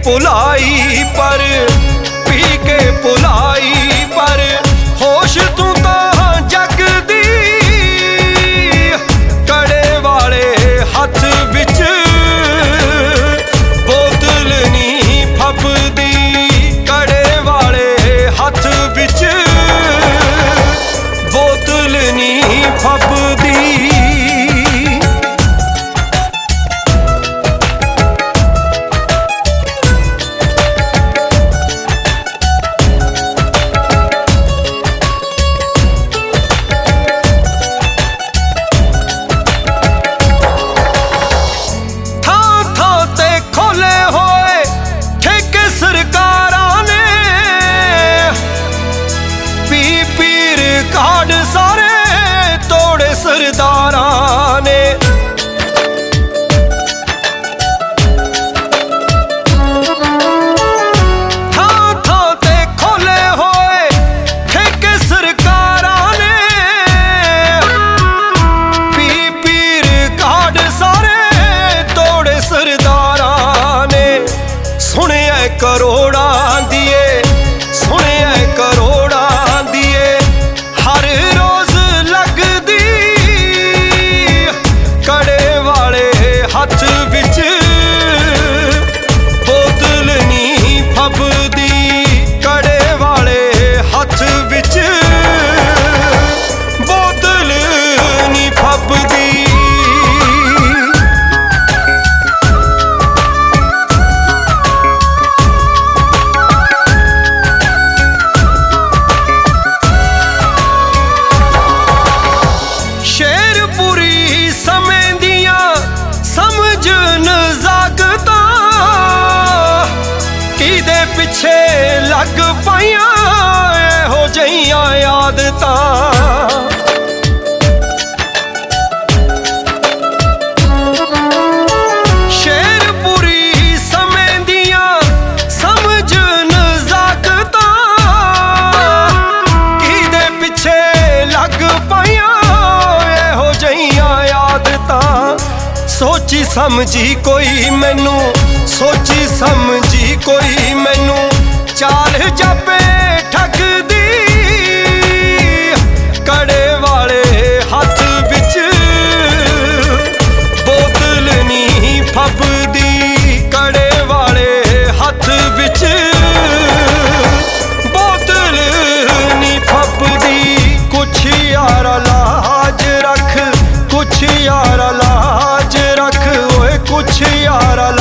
भुलाई पर पी के भुलाई पर होश तू तां जगदी कड़े वाले हथ विच बोतल नी फबदी कड़े वाले हथ विच बोतल नी फबदी। सरदारां ने थां थां ते खोले होए ठेके सरकारां ने पी पीर काड सारे तोड़े सरदारां ने। सुनिया करोड़ां दिए सुनिया करोड़ां दिए हर रोज लगदी हथ विच बोतल नी फबदी कड़े वाले हथ विच बोतल नी फबदी। शेरपुरी समय दिया समझ न जागता किदे पिछे लग पाइया हो जइयां आदतां। शेरपुरी समय दिया समझ न जागता किदे पिछे लग पाइया हो जइयां आदतां। सोची समझी कोई मैनू सोची समझी कोई मैनू चाल जापे ठगदी कड़े वाले हथ विच बोतल नी फबदी कड़े वाले हथ विच बोतल नी फबदी। कुछ यार लाज रख कुछ यार लाज रख ओए कुछ यार